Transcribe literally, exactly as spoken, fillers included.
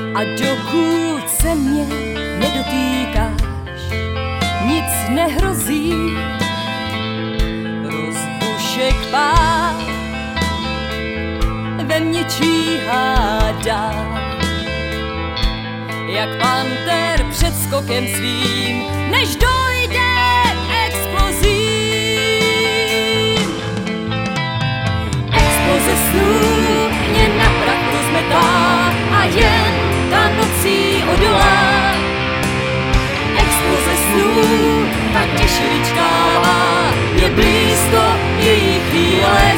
A dokud se mě nedotýkáš, nic nehrozí, rozbušek pár ve mně číhá dál. Jak panter před skokem svým, než dojde k explozím. Exploze snů mě na prach rozmetá a jen ta nocí odolá. Exploze snů tak těžší vyčkává, je blízko její chvíle.